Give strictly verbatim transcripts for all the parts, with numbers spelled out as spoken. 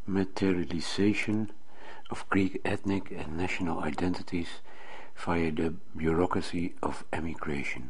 materialization of Greek ethnic and national identities via the bureaucracy of emigration.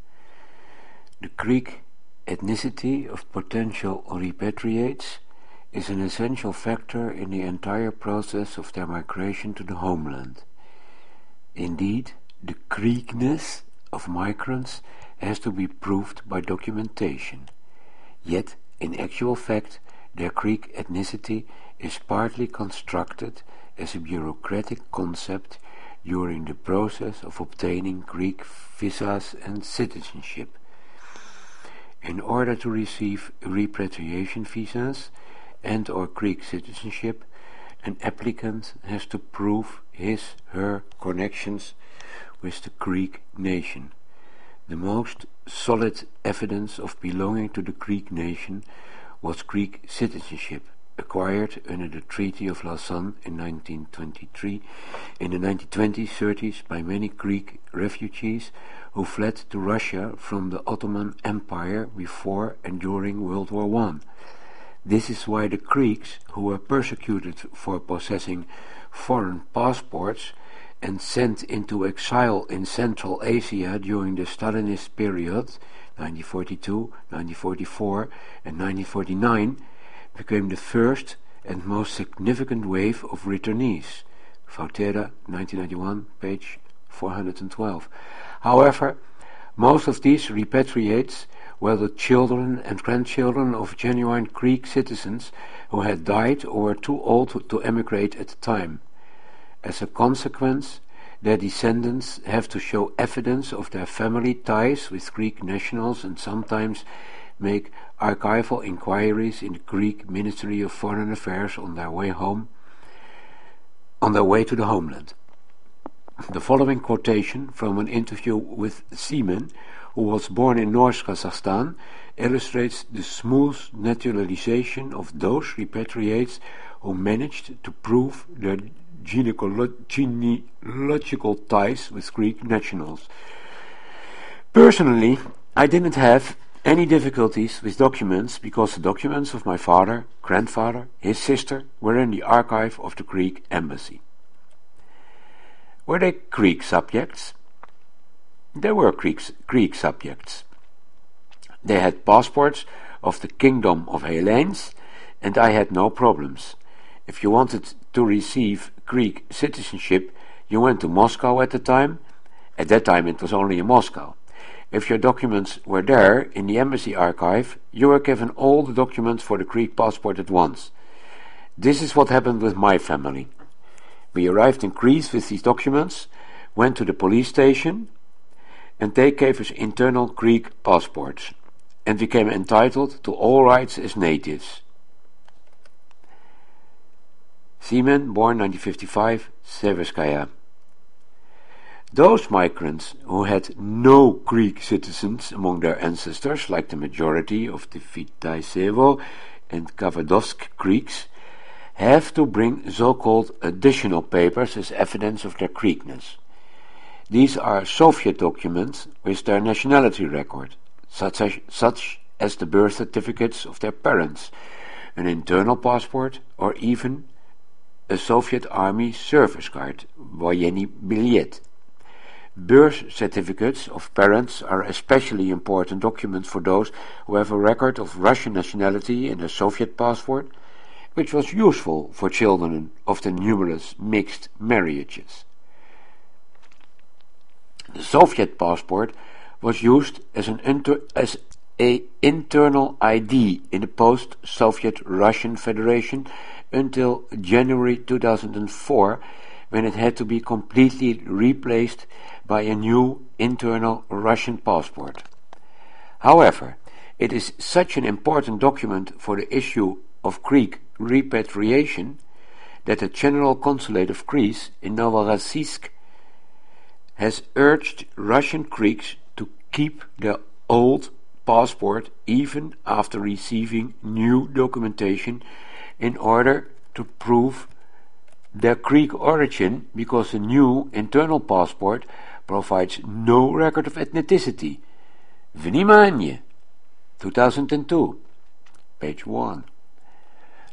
The Greek ethnicity of potential repatriates is an essential factor in the entire process of their migration to the homeland. Indeed, the Greekness of migrants has to be proved by documentation. Yet, in actual fact, their Greek ethnicity is partly constructed as a bureaucratic concept during the process of obtaining Greek visas and citizenship. In order to receive repatriation visas and or Greek citizenship, an applicant has to prove his her connections with the Greek nation. The most solid evidence of belonging to the Greek nation was Greek citizenship, acquired under the Treaty of Lausanne in nineteen twenty-three in the nineteen twenties thirties by many Greek refugees who fled to Russia from the Ottoman Empire before and during World War One. This is why the Greeks, who were persecuted for possessing foreign passports and sent into exile in Central Asia during the Stalinist period, nineteen forty-two, nineteen forty-four and nineteen forty-nine, became the first and most significant wave of returnees. Vautera, nineteen ninety-one, page four hundred twelve. However, most of these repatriates were the children and grandchildren of genuine Greek citizens who had died or were too old to, to emigrate at the time. As a consequence, their descendants have to show evidence of their family ties with Greek nationals and sometimes make archival inquiries in the Greek Ministry of Foreign Affairs on their way home, on their way to the homeland. The following quotation from an interview with Seaman, who was born in North Kazakhstan, illustrates the smooth naturalization of those repatriates who managed to prove their genealogical ties with Greek nationals. Personally, I didn't have any difficulties with documents because the documents of my father, grandfather, his sister were in the archive of the Greek embassy. Were they Greek subjects? They were Greek, Greek subjects. They had passports of the Kingdom of Hellenes, and I had no problems. If you wanted to receive Greek citizenship, you went to Moscow at the time. At that time it was only in Moscow. If your documents were there in the embassy archive, you were given all the documents for the Greek passport at once. This is what happened with my family. We arrived in Greece with these documents, went to the police station, and they gave us internal Greek passports, and became entitled to all rights as natives. Seaman, born nineteen fifty-five, Severskaya. Those migrants who had no Greek citizens among their ancestors, like the majority of the Vitaisevo and Kavadovsk Greeks, have to bring so-called additional papers as evidence of their Greekness. These are Soviet documents with their nationality record, such as, such as the birth certificates of their parents, an internal passport, or even a Soviet Army service card, voyenny billet. Birth certificates of parents are especially important documents for those who have a record of Russian nationality in a Soviet passport, which was useful for children of the numerous mixed marriages. The Soviet passport was used as an inter, as a internal I D in the post-Soviet Russian Federation until January two thousand four, when it had to be completely replaced by a new internal Russian passport. However, it is such an important document for the issue of Greek repatriation that the General Consulate of Greece in Novorossiysk has urged Russian Greeks to keep their old passport even after receiving new documentation in order to prove their Greek origin, because the new internal passport provides no record of ethnicity. Vнимание! two thousand two, page one.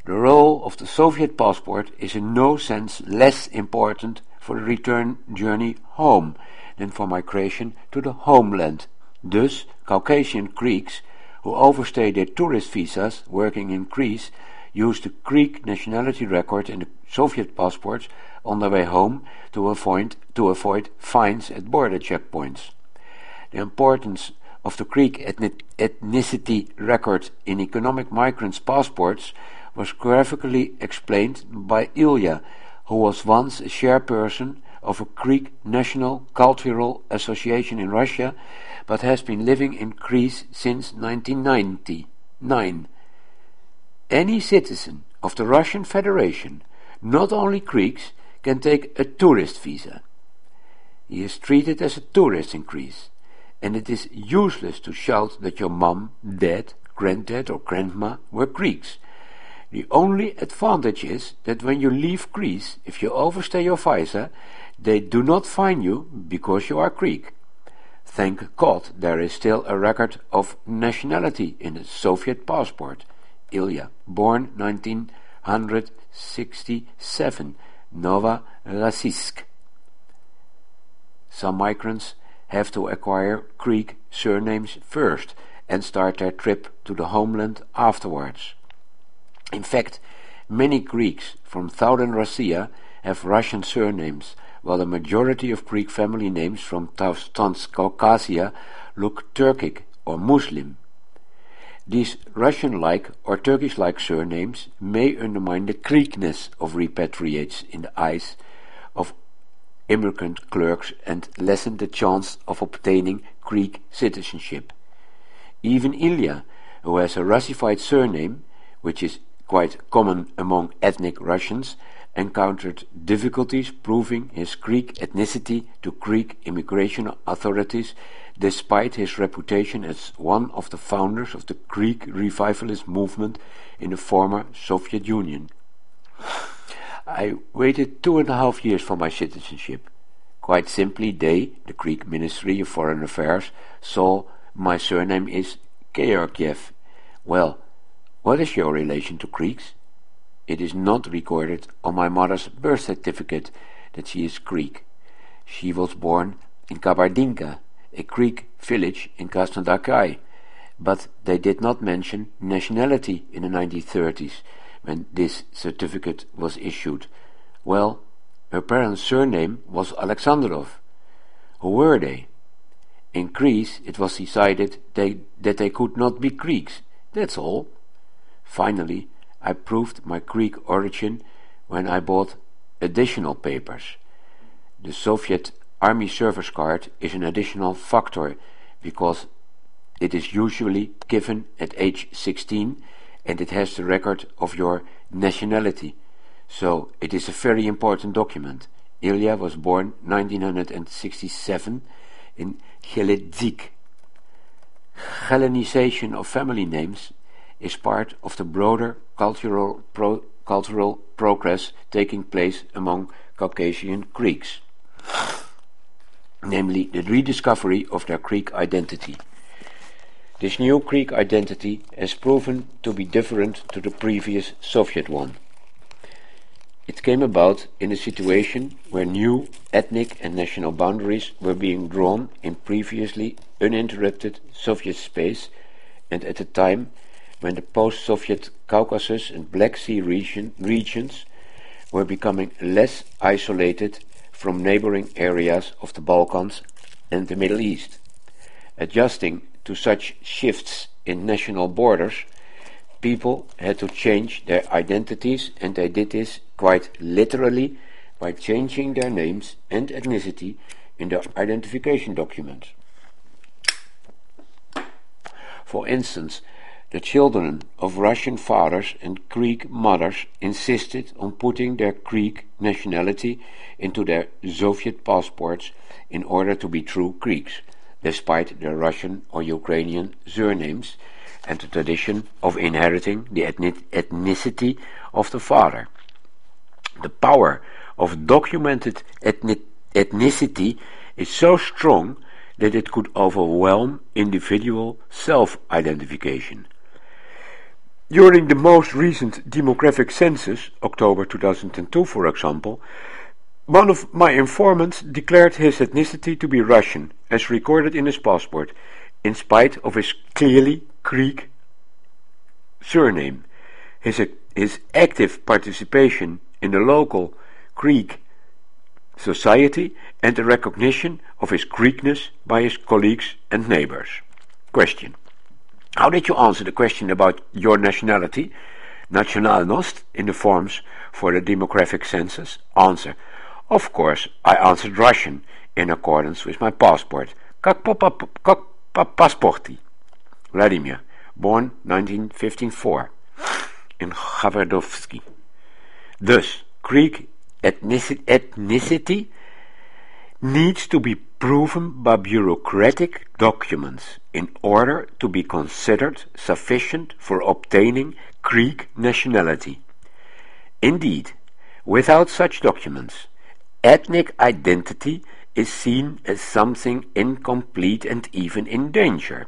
The role of the Soviet passport is in no sense less important for the return journey home than for migration to the homeland. Thus, Caucasian Greeks who overstay their tourist visas working in Greece use the Greek nationality record and the Soviet passports on their way home to avoid, to avoid fines at border checkpoints. The importance of the Greek ethnic, ethnicity record in economic migrants' passports was graphically explained by Ilya, who was once a chairperson of a Greek National Cultural Association in Russia, but has been living in Greece since nineteen ninety-nine. Any citizen of the Russian Federation, not only Greeks, can take a tourist visa. He is treated as a tourist in Greece, and it is useless to shout that your mum, dad, granddad or grandma were Greeks. The only advantage is that when you leave Greece, if you overstay your visa, they do not fine you because you are Greek. Thank God there is still a record of nationality in the Soviet passport. Ilya, born nineteen sixty-seven, Novorossiysk. Some migrants have to acquire Greek surnames first and start their trip to the homeland afterwards. In fact, many Greeks from southern Russia have Russian surnames, while the majority of Greek family names from Transcaucasia look Turkic or Muslim. These Russian-like or Turkish-like surnames may undermine the Greekness of repatriates in the eyes of immigrant clerks and lessen the chance of obtaining Greek citizenship. Even Ilya, who has a Russified surname, which is quite common among ethnic Russians, encountered difficulties proving his Greek ethnicity to Greek immigration authorities despite his reputation as one of the founders of the Greek revivalist movement in the former Soviet Union. I waited two and a half years for my citizenship. Quite simply, they, the Greek Ministry of Foreign Affairs, saw my surname is Georgiev. Well, what is your relation to Greeks? It is not recorded on my mother's birth certificate that she is Greek. She was born in Kabardinka, a Greek village in Krasnodar Krai, but they did not mention nationality in the nineteen thirties when this certificate was issued. Well, her parents' surname was Alexandrov. Who were they? In Greece it was decided they, that they could not be Greeks, that's all. Finally, I proved my Greek origin when I bought additional papers. The Soviet Army Service Card is an additional factor because it is usually given at age sixteen and it has the record of your nationality. So it is a very important document. Ilya was born nineteen sixty-seven in Geledzik. Hellenization of family names is part of the broader cultural pro cultural progress taking place among Caucasian Greeks, namely the rediscovery of their Greek identity. This new Greek identity has proven to be different to the previous Soviet one. It came about in a situation where new ethnic and national boundaries were being drawn in previously uninterrupted Soviet space, and at a time when the post-Soviet Caucasus and Black Sea region, regions were becoming less isolated from neighboring areas of the Balkans and the Middle East. Adjusting to such shifts in national borders, people had to change their identities, and they did this quite literally by changing their names and ethnicity in their identification documents. For instance, the children of Russian fathers and Greek mothers insisted on putting their Greek nationality into their Soviet passports in order to be true Greeks, despite their Russian or Ukrainian surnames and the tradition of inheriting the ethnicity of the father. The power of documented ethnic ethnicity is so strong that it could overwhelm individual self-identification. During the most recent demographic census, October two thousand two for example, one of my informants declared his ethnicity to be Russian, as recorded in his passport, in spite of his clearly Greek surname. His, his active participation in the local Greek society and the recognition of his Greekness by his colleagues and neighbors. Question. How did you answer the question about your nationality, nationalnost, in the forms for the demographic census? Answer. Of course, I answered Russian, in accordance with my passport. Как по паспорти. Vladimir, born nineteen fifty-four, in Haverdovsky. Thus, Greek ethnicity, ethnicity needs to be proven by bureaucratic documents in order to be considered sufficient for obtaining Greek nationality. Indeed, without such documents, ethnic identity is seen as something incomplete and even in danger.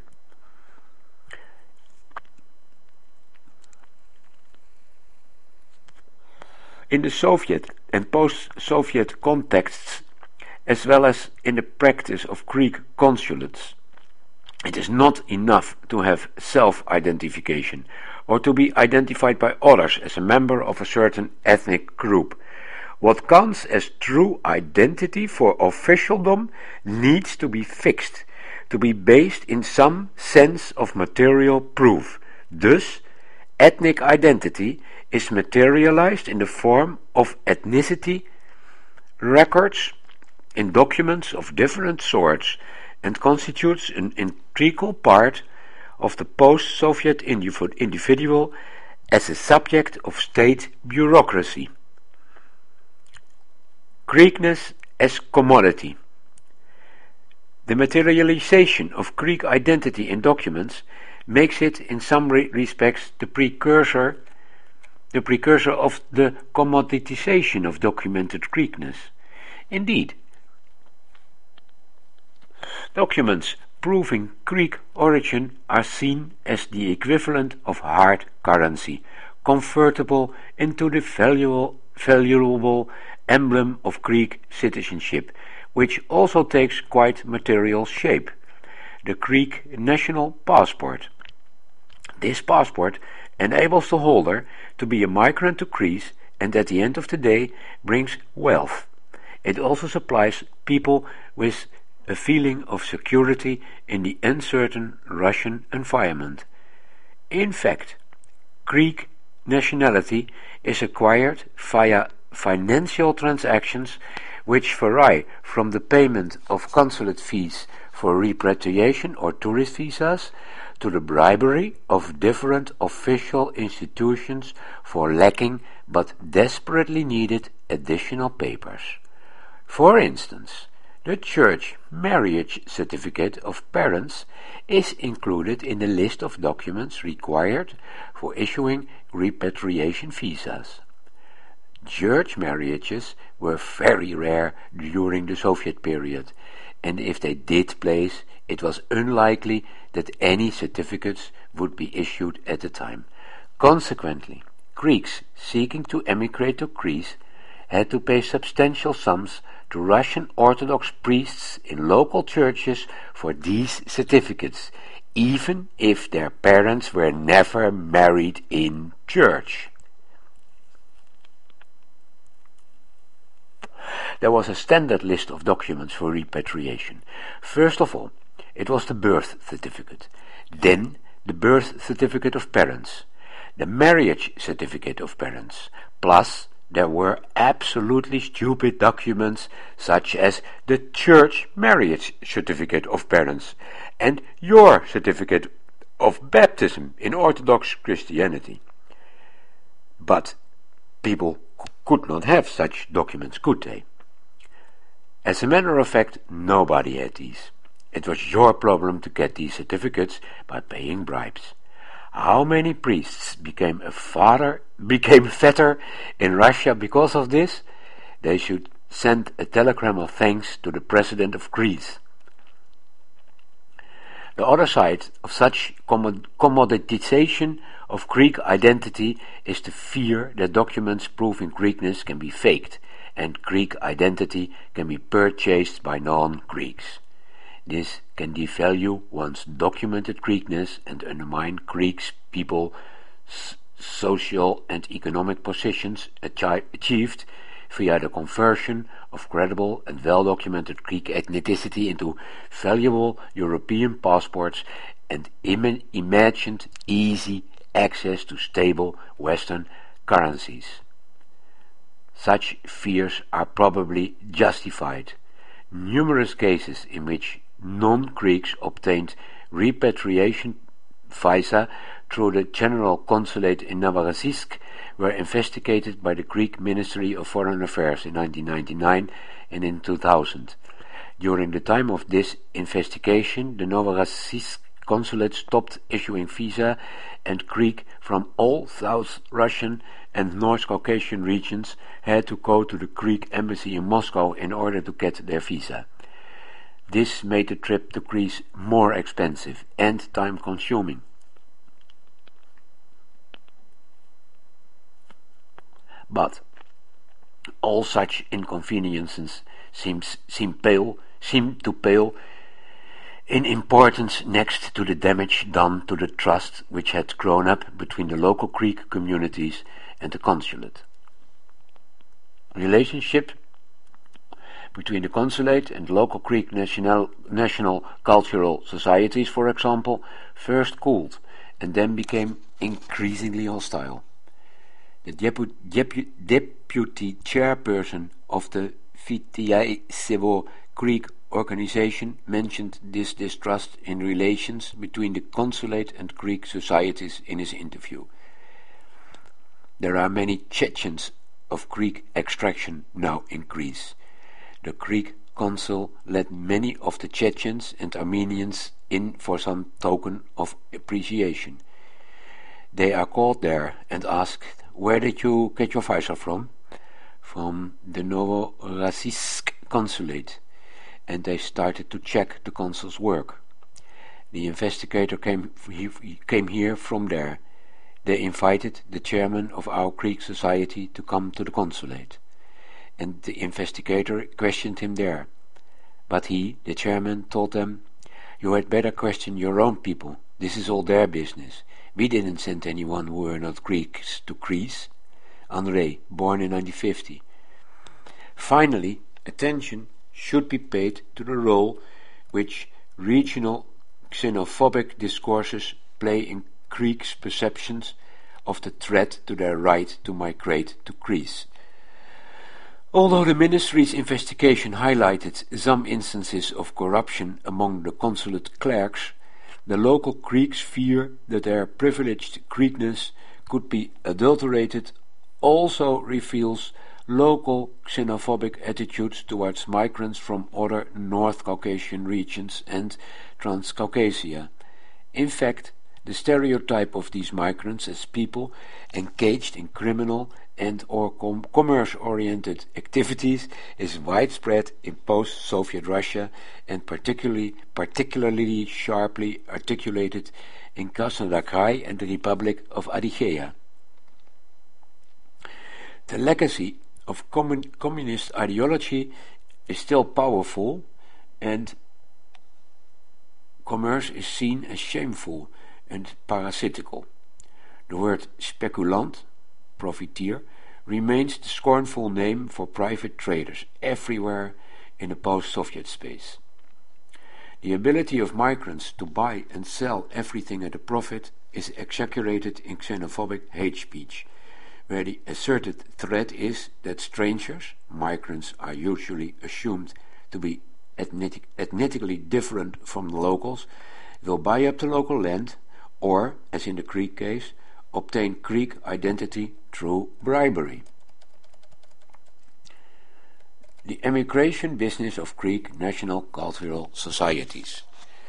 In the Soviet and post-Soviet contexts, as well as in the practice of Greek consulates, it is not enough to have self-identification or to be identified by others as a member of a certain ethnic group. What counts as true identity for officialdom needs to be fixed, to be based in some sense of material proof. Thus, ethnic identity is materialized in the form of ethnicity records in documents of different sorts and constitutes an integral part of the post-Soviet individual as a subject of state bureaucracy. Greekness as commodity. The materialization of Greek identity in documents makes it in some re respects the precursor the precursor of the commoditization of documented Greekness. Indeed, documents proving Greek origin are seen as the equivalent of hard currency, convertible into the valuable, valuable emblem of Greek citizenship, which also takes quite material shape, the Greek national passport. This passport enables the holder to be a migrant to Greece and at the end of the day brings wealth. It also supplies people with a feeling of security in the uncertain Russian environment. In fact, Greek nationality is acquired via financial transactions which vary from the payment of consulate fees for repatriation or tourist visas to the bribery of different official institutions for lacking but desperately needed additional papers. For instance, the church marriage certificate of parents is included in the list of documents required for issuing repatriation visas. Church marriages were very rare during the Soviet period, and if they did place, it was unlikely that any certificates would be issued at the time. Consequently, Greeks seeking to emigrate to Greece had to pay substantial sums to Russian Orthodox priests in local churches for these certificates, even if their parents were never married in church. There was a standard list of documents for repatriation. First of all, it was the birth certificate, then the birth certificate of parents, the marriage certificate of parents, plus there were absolutely stupid documents such as the church marriage certificate of parents and your certificate of baptism in Orthodox Christianity. But people could not have such documents, could they? As a matter of fact, nobody had these. It was your problem to get these certificates by paying bribes. How many priests became a father, became fatter in Russia because of this? They should send a telegram of thanks to the president of Greece. The other side of such commoditization of Greek identity is the fear that documents proving Greekness can be faked, and Greek identity can be purchased by non-Greeks. This can devalue one's documented Greekness and undermine Greeks' people's social and economic positions achi- achieved via the conversion of credible and well-documented Greek ethnicity into valuable European passports and Im- imagined easy access to stable Western currencies. Such fears are probably justified. Numerous cases in which non-Greeks obtained repatriation visa through the General Consulate in Novorossiysk were investigated by the Greek Ministry of Foreign Affairs in nineteen ninety-nine and in two thousand. During the time of this investigation, the Novorossiysk consulate stopped issuing visa, and Greek from all South Russian and North Caucasian regions had to go to the Greek embassy in Moscow in order to get their visa. This made the trip to Greece more expensive and time-consuming. But all such inconveniences seems, seem pale, seem to pale in importance next to the damage done to the trust which had grown up between the local Greek communities and the consulate. Relationship between the consulate and local Greek national, national cultural societies, for example, first cooled and then became increasingly hostile. The depu- depu- deputy chairperson of the Vitiasevo Greek organization mentioned this distrust in relations between the consulate and Greek societies in his interview. There are many Chechens of Greek extraction now in Greece. The Greek consul let many of the Chechens and Armenians in for some token of appreciation. They are called there and asked, "Where did you get your visa from?" "From the Novorossiysk consulate," and they started to check the consul's work. The investigator came, he, came here from there. They invited the chairman of our Greek society to come to the consulate, and the investigator questioned him there. But he, the chairman, told them, "You had better question your own people. This is all their business. We didn't send anyone who were not Greeks to Greece." André, born in nineteen fifty. Finally, attention should be paid to the role which regional xenophobic discourses play in Greeks' perceptions of the threat to their right to migrate to Greece. Although the ministry's investigation highlighted some instances of corruption among the consulate clerks, the local Greeks fear that their privileged Greekness could be adulterated also reveals local xenophobic attitudes towards migrants from other North Caucasian regions and Transcaucasia. In fact, the stereotype of these migrants as people engaged in criminal and or com- commerce-oriented activities is widespread in post-Soviet Russia and particularly particularly sharply articulated in Krasnodar Krai and the Republic of Adygea. The legacy of commun- communist ideology is still powerful, and commerce is seen as shameful and parasitical. The word speculant, profiteer, remains the scornful name for private traders everywhere in the post-Soviet space. The ability of migrants to buy and sell everything at a profit is exaggerated in xenophobic hate speech, where the asserted threat is that strangers, migrants are usually assumed to be ethnic, ethnically different from the locals, will buy up the local land or, as in the Greek case, obtain Greek identity through bribery. The emigration business of Greek national cultural societies.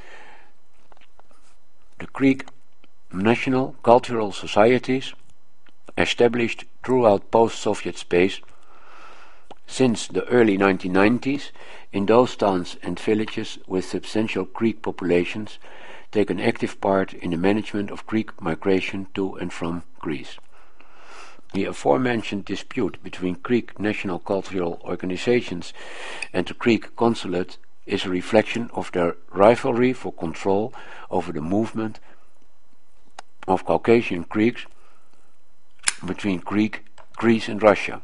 The Greek national cultural societies, established throughout post-Soviet space since the early nineteen nineties in those towns and villages with substantial Greek populations, take an active part in the management of Greek migration to and from Greece. The aforementioned dispute between Greek national cultural organizations and the Greek consulate is a reflection of their rivalry for control over the movement of Caucasian Greeks between Greek, Greece and Russia.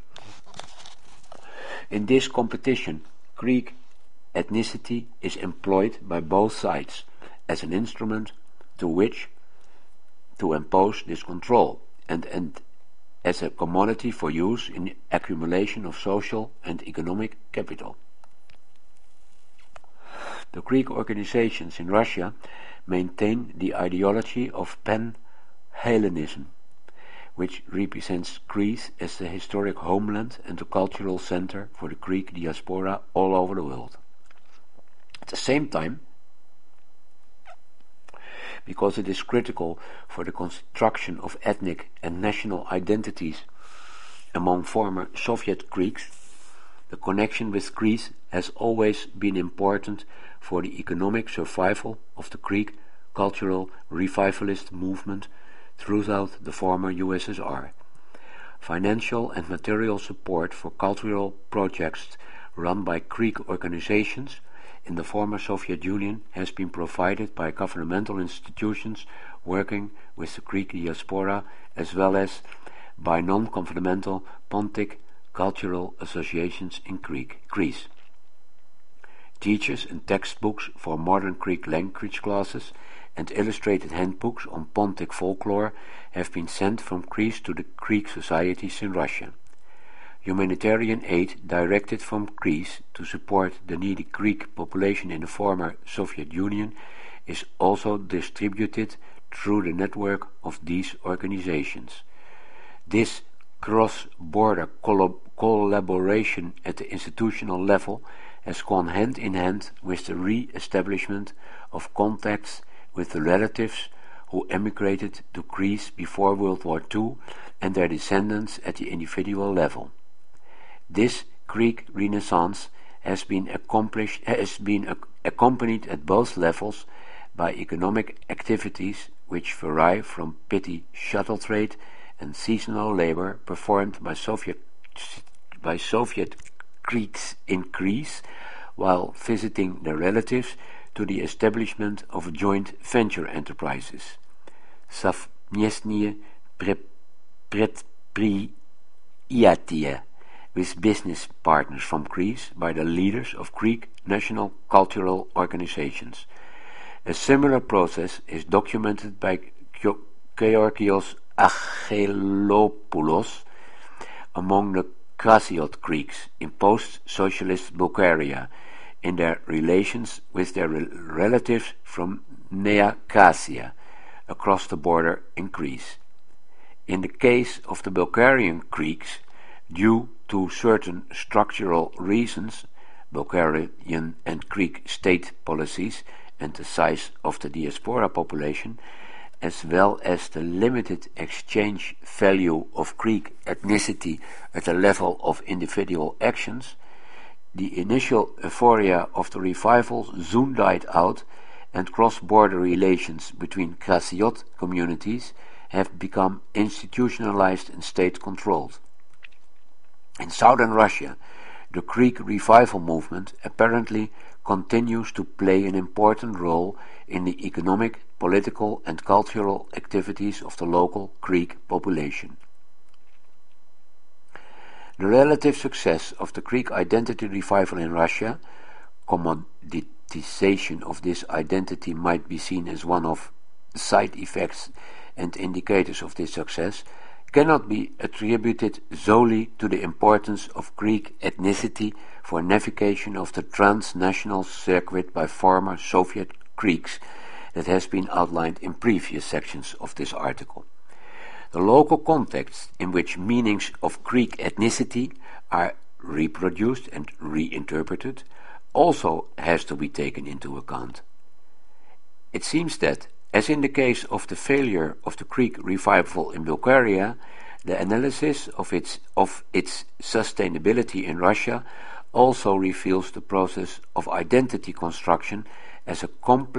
In this competition, Greek ethnicity is employed by both sides as an instrument to which to impose this control and, and as a commodity for use in the accumulation of social and economic capital. The Greek organizations in Russia maintain the ideology of pan-Hellenism, which represents Greece as the historic homeland and the cultural center for the Greek diaspora all over the world. At the same time, because it is critical for the construction of ethnic and national identities among former Soviet Greeks, the connection with Greece has always been important for the economic survival of the Greek cultural revivalist movement throughout the former U S S R. Financial and material support for cultural projects run by Greek organizations in the former Soviet Union has been provided by governmental institutions working with the Greek diaspora as well as by non-governmental Pontic cultural associations in Greek, Greece. Teachers and textbooks for modern Greek language classes and illustrated handbooks on Pontic folklore have been sent from Greece to the Greek societies in Russia. Humanitarian aid directed from Greece to support the needy Greek population in the former Soviet Union is also distributed through the network of these organizations. This cross-border collab- collaboration at the institutional level has gone hand in hand with the re-establishment of contacts with the relatives who emigrated to Greece before World War Two and their descendants at the individual level. This Greek Renaissance has been accomplished has been ac- accompanied at both levels by economic activities which vary from petty shuttle trade and seasonal labor performed by Soviet by Soviet Greeks in Greece while visiting their relatives to the establishment of joint venture enterprises, Savmestnie Predpriyatia, with business partners from Greece by the leaders of Greek national cultural organizations. A similar process is documented by Georgios Angelopoulos among the Krasiot Greeks in post-socialist Bulgaria in their relations with their re- relatives from Nea Kasia across the border in Greece. In the case of the Bulgarian Greeks, due to certain structural reasons, Bulgarian and Greek state policies and the size of the diaspora population, as well as the limited exchange value of Greek ethnicity at the level of individual actions, the initial euphoria of the revival soon died out and cross-border relations between Krasiot communities have become institutionalized and state-controlled. In southern Russia, the Greek revival movement apparently continues to play an important role in the economic, political and cultural activities of the local Greek population. The relative success of the Greek identity revival in Russia, commoditization of this identity might be seen as one of the side effects and indicators of this success, cannot be attributed solely to the importance of Greek ethnicity for navigation of the transnational circuit by former Soviet Greeks that has been outlined in previous sections of this article. The local context in which meanings of Greek ethnicity are reproduced and reinterpreted also has to be taken into account. It seems that, as in the case of the failure of the Greek revival in Bulgaria, the analysis of its, of its sustainability in Russia also reveals the process of identity construction as a complex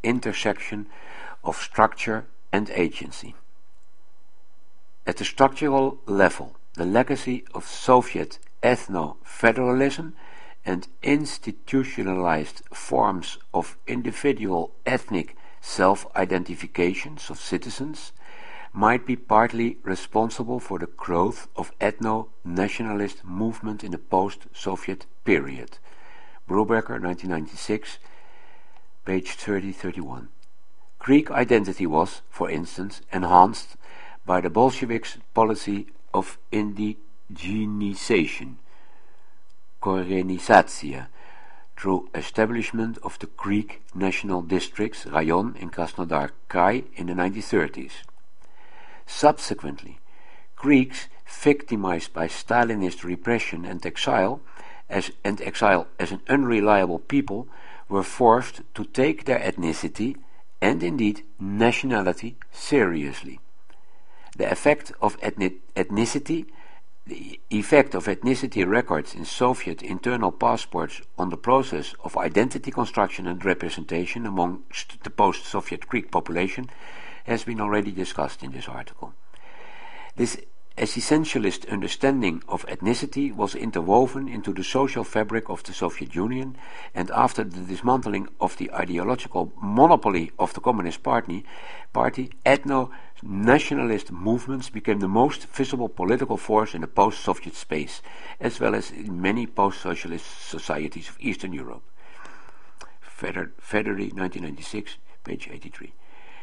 intersection of structure and agency. At the structural level, the legacy of Soviet ethno-federalism and institutionalized forms of individual ethnic self-identifications of citizens might be partly responsible for the growth of ethno-nationalist movement in the post-Soviet period. Brubaker, nineteen ninety-six, page thirty to thirty-one. Greek identity was, for instance, enhanced by the Bolsheviks' policy of indigenization, Korenizatsiya, through establishment of the Greek national districts, Rayon in Krasnodar Krai in the nineteen thirties. Subsequently, Greeks victimized by Stalinist repression and exile as, and exile as an unreliable people were forced to take their ethnicity and indeed nationality seriously. The effect of ethnic, ethnicity The effect of ethnicity records in Soviet internal passports on the process of identity construction and representation among the post-Soviet Greek population has been already discussed in this article. This essentialist understanding of ethnicity was interwoven into the social fabric of the Soviet Union, and after the dismantling of the ideological monopoly of the Communist Party, party ethno-nationalist movements became the most visible political force in the post-Soviet space, as well as in many post-socialist societies of Eastern Europe. Federer, nineteen ninety-six, page eighty-three.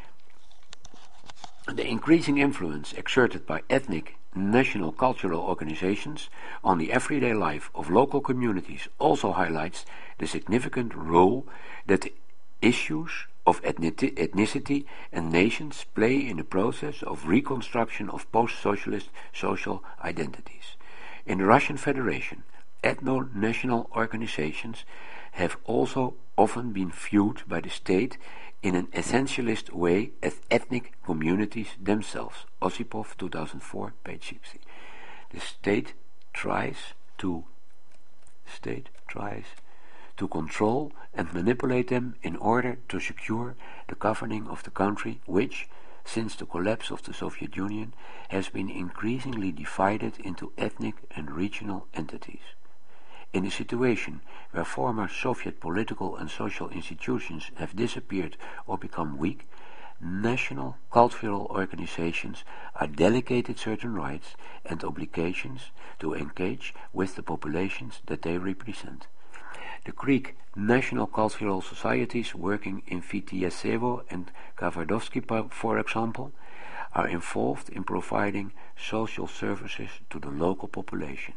The increasing influence exerted by ethnic national cultural organizations on the everyday life of local communities also highlights the significant role that issues of ethnicity and nations play in the process of reconstruction of post-socialist social identities. In the Russian Federation, ethno-national organizations have also often been viewed by the state in an essentialist way as ethnic communities themselves. Osipov, two thousand four, page sixty. The state tries to state tries to control and manipulate them in order to secure the governing of the country, which, since the collapse of the Soviet Union, has been increasingly divided into ethnic and regional entities. In a situation where former Soviet political and social institutions have disappeared or become weak, national cultural organizations are delegated certain rights and obligations to engage with the populations that they represent. The Greek national cultural societies working in Vityasevo and Kavardovsky, for example, are involved in providing social services to the local population,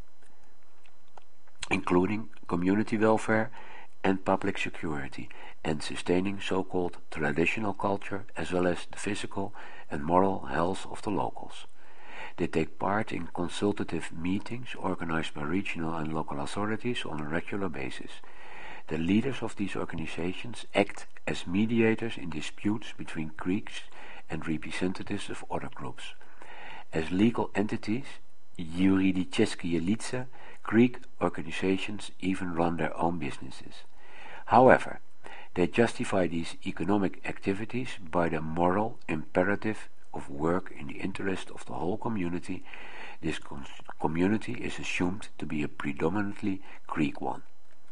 including community welfare and public security, and sustaining so-called traditional culture as well as the physical and moral health of the locals. They take part in consultative meetings organized by regional and local authorities on a regular basis. The leaders of these organizations act as mediators in disputes between Greeks and representatives of other groups. As legal entities, Yuridические лица, Greek organizations even run their own businesses. However, they justify these economic activities by the moral imperative of work in the interest of the whole community. This com- community is assumed to be a predominantly Greek one.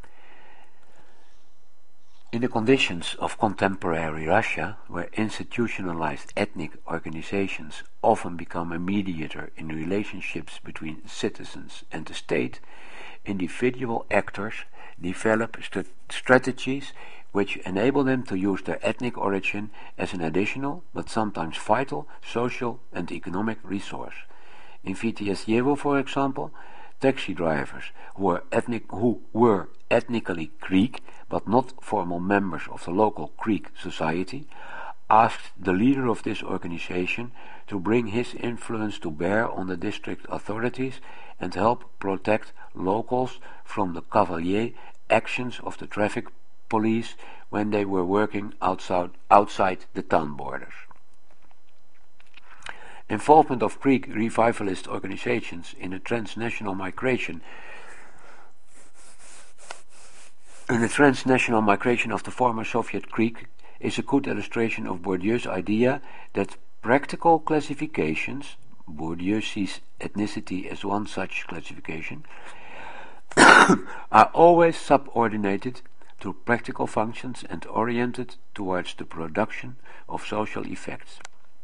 In the conditions of contemporary Russia, where institutionalized ethnic organizations often become a mediator in relationships between citizens and the state, individual actors develop st- strategies which enable them to use their ethnic origin as an additional, but sometimes vital, social and economic resource. In Vityasevo, for example, taxi drivers who were, ethnic, who were ethnically Greek, but not formal members of the local Greek society, asked the leader of this organization to bring his influence to bear on the district authorities and help protect locals from the cavalier actions of the traffic police when they were working outside, outside the town borders. Involvement of Greek revivalist organizations in the transnational migration in the transnational migration of the former Soviet Greek is a good illustration of Bourdieu's idea that practical classifications, Bourdieu sees ethnicity as one such classification, are always subordinated to practical functions and oriented towards the production of social effects.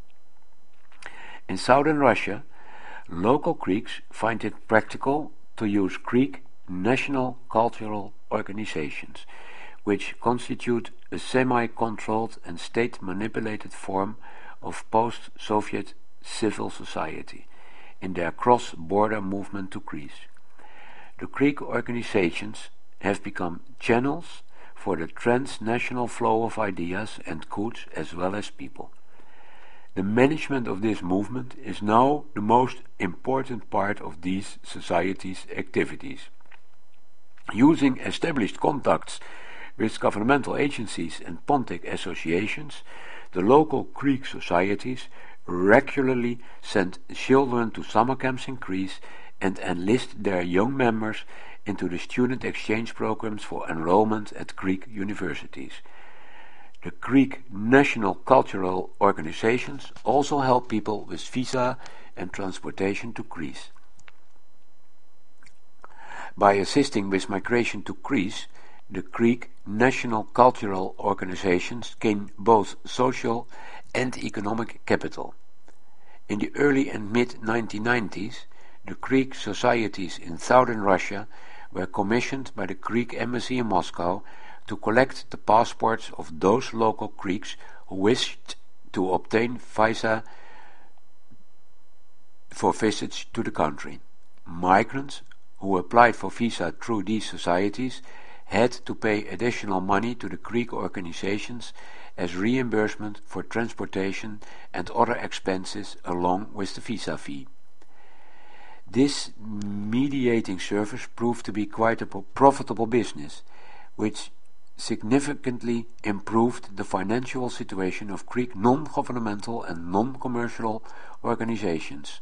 In southern Russia, local Greeks find it practical to use Greek national cultural organizations, which constitute a semi-controlled and state-manipulated form of post-Soviet civil society, in their cross-border movement to Greece. The Greek organizations have become channels for the transnational flow of ideas and goods as well as people. The management of this movement is now the most important part of these societies' activities. Using established contacts with governmental agencies and Pontic associations, the local Greek societies regularly send children to summer camps in Greece and enlist their young members into the student exchange programs for enrollment at Greek universities. The Greek national cultural organizations also help people with visa and transportation to Greece. By assisting with migration to Greece, the Greek national cultural organizations gain both social and economic capital. In the early and mid nineteen nineties, the Greek societies in southern Russia were commissioned by the Greek embassy in Moscow to collect the passports of those local Greeks who wished to obtain visa for visits to the country. Migrants who applied for visa through these societies had to pay additional money to the Greek organizations as reimbursement for transportation and other expenses along with the visa fee. This mediating service proved to be quite a profitable business, which significantly improved the financial situation of Greek non-governmental and non-commercial organizations.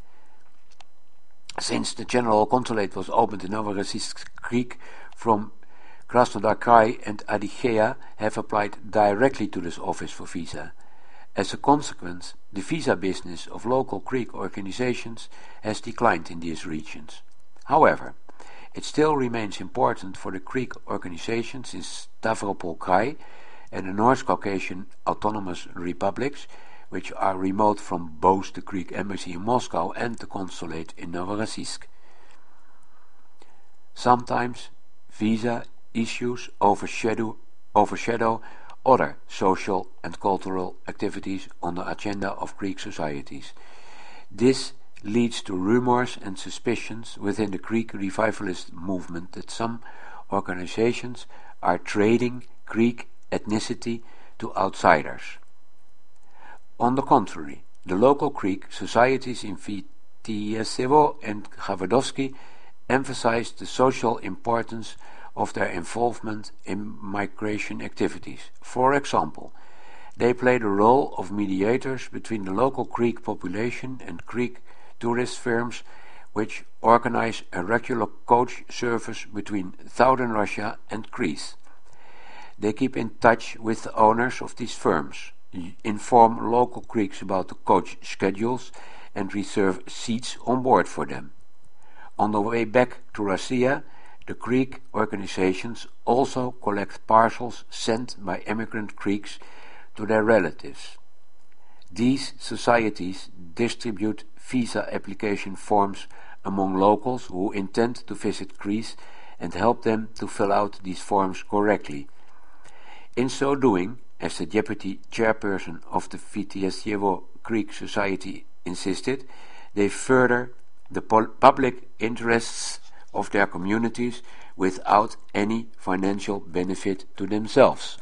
Since the General Consulate was opened in Novorossiysk, Greek from Krasnodar Krai and Adygeia have applied directly to this office for visa. As a consequence, the visa business of local Greek organizations has declined in these regions. However, it still remains important for the Greek organizations in Stavropol Krai and the North Caucasian Autonomous Republics, which are remote from both the Greek embassy in Moscow and the consulate in Novorossiysk. Sometimes visa issues overshadow, overshadow other social and cultural activities on the agenda of Greek societies. This leads to rumors and suspicions within the Greek revivalist movement that some organizations are trading Greek ethnicity to outsiders. On the contrary, the local Greek societies in Vitiesevo and Gavadovsky emphasized the social importance of their involvement in migration activities. For example, they played a role of mediators between the local Greek population and Greek tourist firms, which organize a regular coach service between southern Russia and Greece. They keep in touch with the owners of these firms, inform local Greeks about the coach schedules, and reserve seats on board for them. On the way back to Russia, the Greek organizations also collect parcels sent by emigrant Greeks to their relatives. These societies distribute visa application forms among locals who intend to visit Greece and help them to fill out these forms correctly. In so doing, as the deputy chairperson of the Vitiesevo Greek Society insisted, they further the public interests of their communities without any financial benefit to themselves.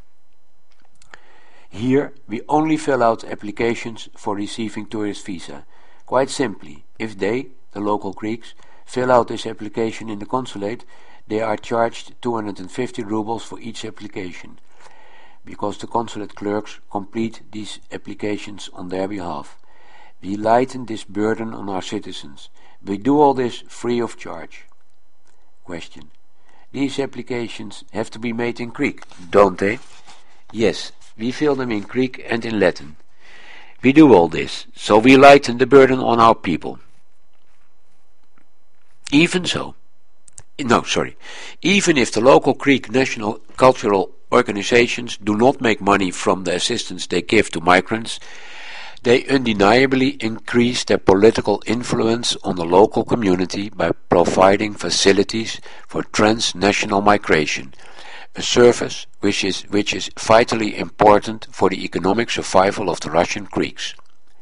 Here we only fill out applications for receiving tourist visa. Quite simply, if they, the local Greeks, fill out this application in the consulate, they are charged two hundred fifty rubles for each application, because the consulate clerks complete these applications on their behalf. We lighten this burden on our citizens. We do all this free of charge. Question. These applications have to be made in Greek, don't they? Yes, we fill them in Greek and in Latin. We do all this, so we lighten the burden on our people. Even so, no, sorry, even if the local Greek national cultural organizations do not make money from the assistance they give to migrants, they undeniably increase their political influence on the local community by providing facilities for transnational migration, a service which is, which is vitally important for the economic survival of the Russian Greeks.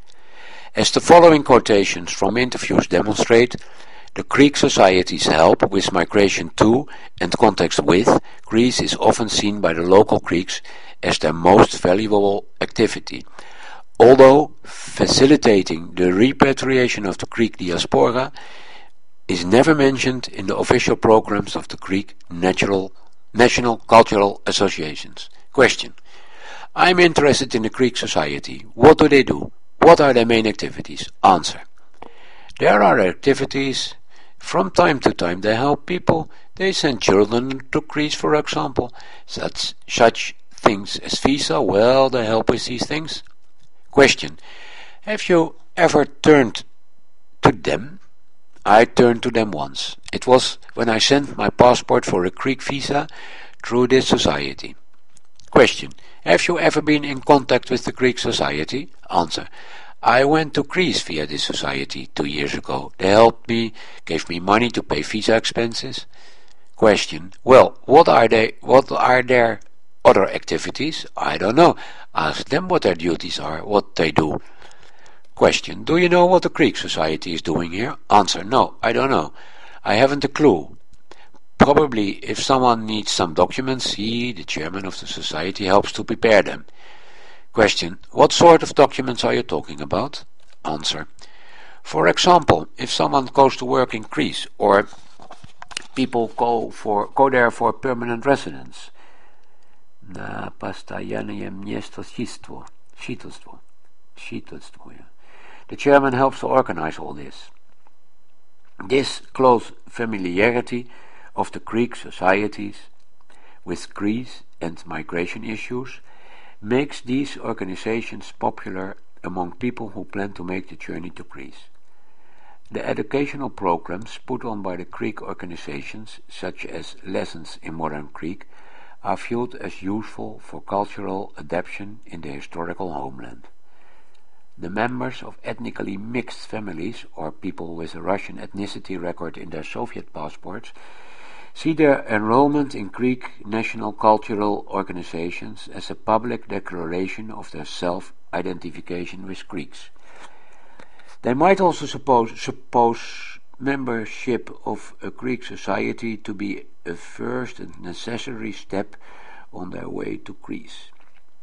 As the following quotations from interviews demonstrate, the Greek society's help with migration to and contact with Greece is often seen by the local Greeks as their most valuable activity, although facilitating the repatriation of the Greek diaspora is never mentioned in the official programs of the Greek natural, national cultural associations. Question. I am interested in the Greek society. What do they do? What are their main activities? Answer. There are activities. From time to time they help people. They send children to Greece, for example. Such, such things as visa, well, they help with these things. Question. Have you ever turned to them? I turned to them once. It was when I sent my passport for a Greek visa through this society. Question. Have you ever been in contact with the Greek society? Answer. I went to Greece via this society two years ago. They helped me, gave me money to pay visa expenses. Question. Well, what are they? What are their other activities? I don't know. Ask them what their duties are, what they do. Question. Do you know what the Greek society is doing here? Answer. No, I don't know. I haven't a clue. Probably if someone needs some documents, he, the chairman of the society, helps to prepare them. Question. What sort of documents are you talking about? Answer. For example, if someone goes to work in Greece, or people go for go there for permanent residence. Na postoянное место жительства. Жительство. Жительство, yeah. The chairman helps to organize all this. This close familiarity of the Greek societies with Greece and migration issues makes these organizations popular among people who plan to make the journey to Greece. The educational programs put on by the Greek organizations, such as Lessons in Modern Greek, are viewed as useful for cultural adaptation in the historical homeland. The members of ethnically mixed families, or people with a Russian ethnicity record in their Soviet passports, see their enrollment in Greek national cultural organizations as a public declaration of their self-identification with Greeks. They might also suppose, suppose membership of a Greek society to be a first and necessary step on their way to Greece.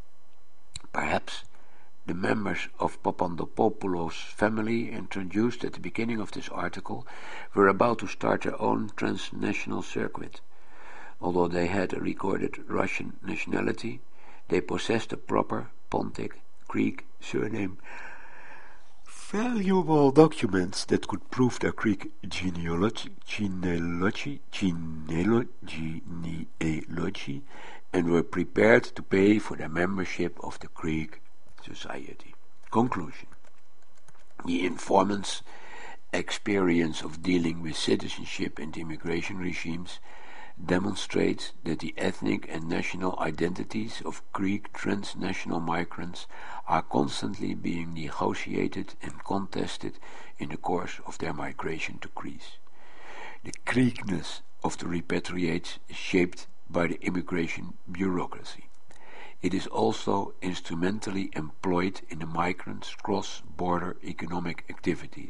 Perhaps the members of Papandopoulos' family, introduced at the beginning of this article, were about to start their own transnational circuit. Although they had a recorded Russian nationality, they possessed a proper Pontic Greek surname. Valuable documents that could prove their Greek genealogy, genealogy, genealogy, genealogy, and were prepared to pay for their membership of the Greek society. Conclusion. The informant's experience of dealing with citizenship and immigration regimes demonstrates that the ethnic and national identities of Greek transnational migrants are constantly being negotiated and contested in the course of their migration to Greece. The Greekness of the repatriates is shaped by the immigration bureaucracy. It is also instrumentally employed in the migrants' cross-border economic activities.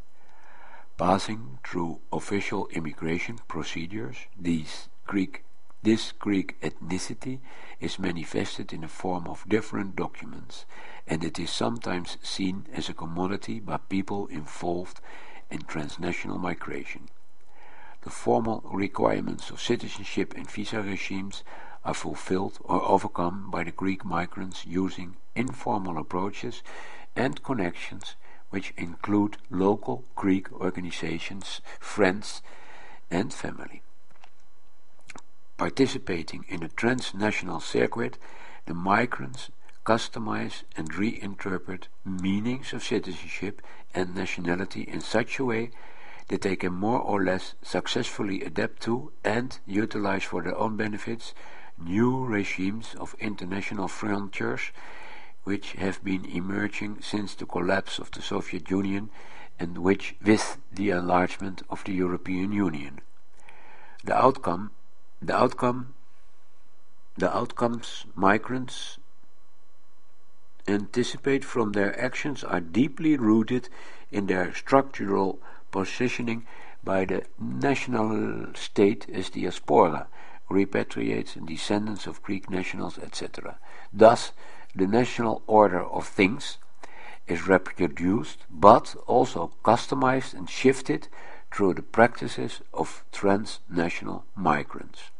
Passing through official immigration procedures, these Greek, this Greek ethnicity is manifested in the form of different documents, and it is sometimes seen as a commodity by people involved in transnational migration. The formal requirements of citizenship and visa regimes are fulfilled or overcome by the Greek migrants using informal approaches and connections which include local Greek organizations, friends, and family. Participating in a transnational circuit the migrants customize and reinterpret meanings of citizenship and nationality in such a way that they can more or less successfully adapt to and utilize for their own benefits new regimes of international frontiers which have been emerging since the collapse of the Soviet Union and which with the enlargement of the European Union. The outcome, the outcome, the outcomes migrants anticipate from their actions are deeply rooted in their structural positioning by the national state as diaspora, repatriates and descendants of Greek nationals, et cetera. Thus, the national order of things is reproduced, but also customized and shifted through the practices of transnational migrants.